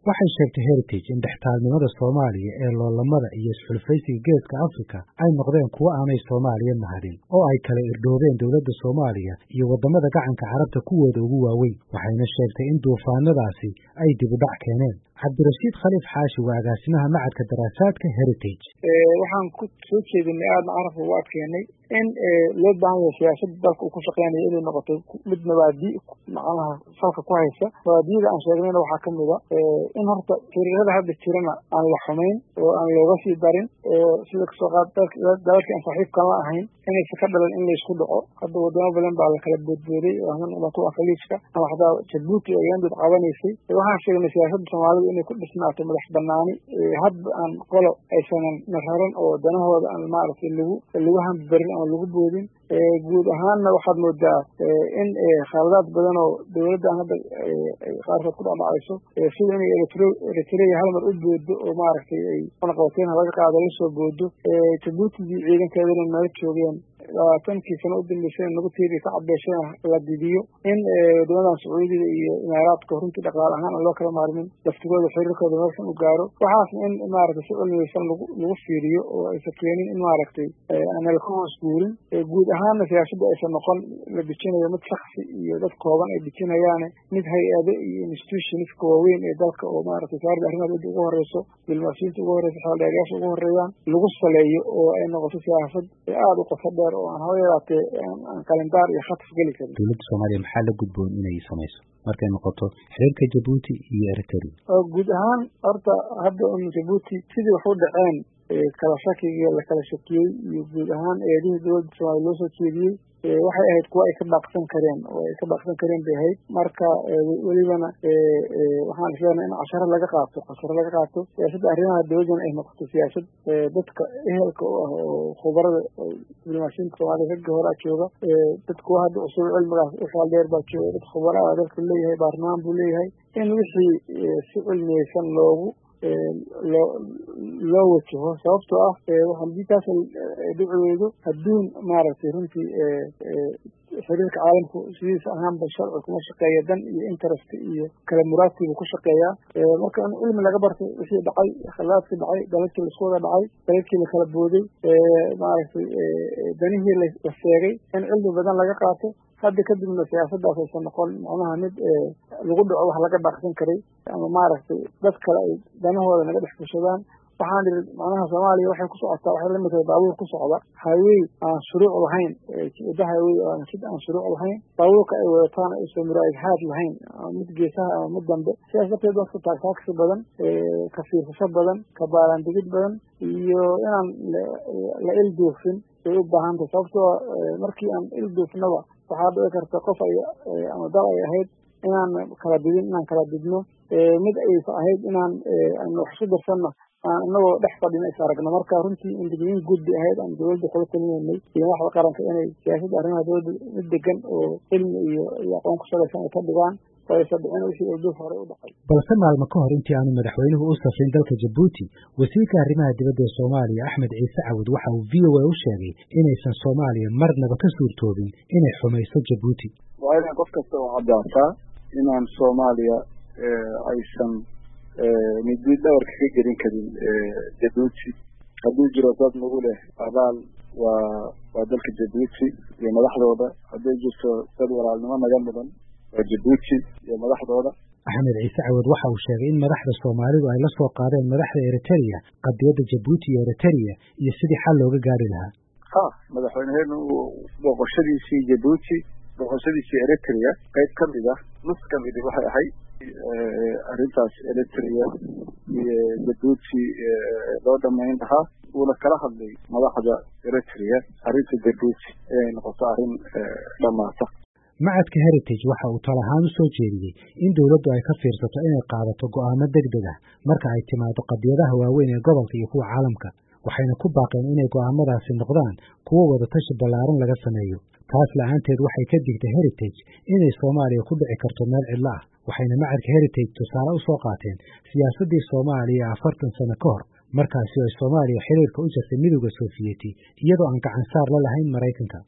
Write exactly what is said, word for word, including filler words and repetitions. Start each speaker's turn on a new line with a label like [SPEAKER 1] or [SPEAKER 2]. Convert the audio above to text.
[SPEAKER 1] waxay sheegtay Heritage in dhextaalnimada Soomaaliya ee loolamada iyo isxulfaysiga geeska Afrika ay noqdeen kuwo aanay Soomaaliya mahadin oo ay kala irdhoobeen dowladda Soomaaliya iyo wadamada gacanka carabta kuwooda ugu waaweyn waxayna sheegtay in duufaanadaasi ay dib u dhac keeneen cabdirashiid khaliif xaashi waa agaasimaha macadka daraasaadka Heritage
[SPEAKER 2] waxaan ku soo jeedinay aadna caraf ugu adkeynay in loo baahan yahay siyaasada dalka uu ku shaqeynayo inay noqoto mid nabaadi macnaha salka ku haysa nabaadiyada aan sheegnayna waxaa ka mid a in horta xiriirada hadda jirana aan la xumayn oo aan looga sii darin sida kasoo qaad dalalka aan saaxiibkan la ahayn inaysa ka dhalan in laysku dhaco hadda wadamo badan baa la kala boodbooday oo ama noqoto khaliijka ama xataa Jabuuti oo iyadoo caawinaysay waxaan sheegnay siyaasada Soomaaliya inay ku dhisnaato madax banaani hadba aan qolo aysan naharan oo danahooda aan maaragtay lagu lagu hambarin ama lagu boodin guud ahaanna waxaad moodaa in khaladaad badan oo dowladda hadda qaarkood ku dhacayso sida inay Eritrea hal mar u boodo oo maaragtay ay qanaqabateen laga qaado la soo boodo Jabuuti ciidankeedana meel joogeen labaatankii sano u dambeysay nagu tiiri ka cabeesheen la diidiyo in wadamadan Sacuudiga iyo Imaaraadka runtii dhaqaale ahaan loo kala maarmin laftigooda xiriirkooda meeshan u gaaro waxaas in maaragtay si cilmiyeysan lagu lagu fiiriyo oo ay sakeenin in maaragtay aan la ku hoosguurin guud ahaan siyaasada aysan noqon la bijinayo mid shakhsi iyo dad kooban ay bijinayaan mid hay'ado iyo institutions waaweyn ee dalka oo maaragtay saarida arrimaha ugu horeyso bilmaashiinta ugu horeyso xaaladayaasha ugu horeeyaan lagu saleeyo oo ay noqoto siyaasad aad u qoto dheer oo aan hooyadaatee aan kalendaar iyo khatif geli karin
[SPEAKER 1] dowladda Soomaaliya maxaa la gudboon inay samayso markay noqoto xiriirka Jabuuti iyo Eritrea
[SPEAKER 2] oo guud ahaan horta hadda in Jabuuti sidii wax u dhaceen kala shakiga la kala shakiyay iyo guud ahaan eedihii dowladda Soomaaliya loo soo jeediyay waxay ahayd kuwa ay ka baaqsan kareen oo ay ka baaqsan kareen bay ahayd marka welibana waxaan isleeyahay in casharo laga qaato casharo laga qaato siyaasadda arrimaha dowladda ay noqoto siyaasad dadka ehelka u ah oo khubarada diblomaasiyinta Soomaaliya ragga hore jooga dadku hadda usul cilmigaas u xal dheer baa jooga dad khubarada dalka leeyahay baarnaamij buu leeyahay in wixii si cilmiyeysan loogu loo loo wajaho sababtoo ah waxaan diitaas dhiciyay adduun maaragtay runtii xiriirka caalamku sidiisa ahaanba sharci kuma shaqeeya dan iyo interest iyo kala muraadkiibu ku shaqeeyaa marka in cilmi laga bartay wixii dhacay khalaadkii dhacay dalalkii laisku wada dhacay dalalkii la kala booday maaragtay danihii la sheegay in cilmi badan laga qaato hadda kadibna siyaasadaas aysan noqon macnaha mid lagu dhaco wax laga baaqsan karay ama maaragtay dad kale ay danahooda naga dhex fushadaan waxaan dhihi macnaha Soomaaliya waxay ku socotaa waxay la mid tahay baabuur ku socda highway aan shuruuc lahayn wada highway aan sid aan shuruuc lahayn baabuurka ay wadataan ay soo muraayad haad lahayn mid geesaha ama mid dambe siyaasadda dadka taagtaagsi badan ka fiirsasho badan ka baalan digid badan iyo inaan la ilduufin ay u baahan tahay sababtoo markii aan ilduufnaba waxaa dhici karta qof ay ama dal ay ahayd inaan kala didin inaan kala didno mid aysan ahayd inaan aan wax ku darsanno anagoo dhex fadhina is aragno marka runtii indhigiin guud bay ahayd aan dowladda kula talinaynay iyo waxda qaranka inay siyaasadda arrimaha dowladda mid degan oo cilmi iyo aqoon ku salaysan ay ka dhigaan
[SPEAKER 1] balse maalmo ka hor intii aanu madaxweynuhu u safrin dalka Jabuuti wasiirka arrimaha dibadda ee Soomaaliya Axmed Ciise Cawad waxa uu V O A u sheegay inaysan Soomaaliya marnaba ka suurtoobin inay xumayso Jabuuti
[SPEAKER 3] waa in qof kasta oo caddaata inaan Soomaaliya aysan midii dhawarka ka gelin karin Jabuuti hadduu jiro dad nagu leh abaal waa waa dalka Jabuuti iyo madaxdooda haddii jirto dad walaalnimo naga mudan Jabuuti iyo madaxdooda
[SPEAKER 1] Axmed Ciise Cawad waxa uu sheegay in madaxda Soomaalidu ay la soo qaadeen madaxda Eritrea qadiyadda Jabuuti iyo Eritrea iyo sidii xal looga gaari lahaa
[SPEAKER 3] ha madaxweynaheenu boqoshadiisii Jabuuti boqoshadiisii Eritrea qayb ka mid ah nus ka mid waxay ahayd arrintaas Eritrea iyo Jabuuti loo dhamayn lahaa uuna kala hadlay madaxda Eritrea arrinta Jabuuti ee noqoto arrin dhamaata
[SPEAKER 1] macadka Heritage waxa uu talahaan u soo jeediyay in dawladdu ay ka fiirsato inay qaadato go'aano degdeg ah marka ay timaado qadiyadaha waaweyn ee gobolka iyo kuwa caalamka waxayna ku baaqeen inay go'aamadaasi noqdaan kuwo wada tashi ballaaran laga sameeyo taas la'aanteed waxay ka digtay Heritage inay Soomaaliya ku dhici karto meel cidla ah waxayna macadka Heritage tusaale u soo qaateen siyaasaddii Soomaaliya afartan sano ka hor markaasi ay Soomaaliya xiriirka u jirtay midowga Sofiyeeti iyadoo aan gacan saar la lahayn Mareykanka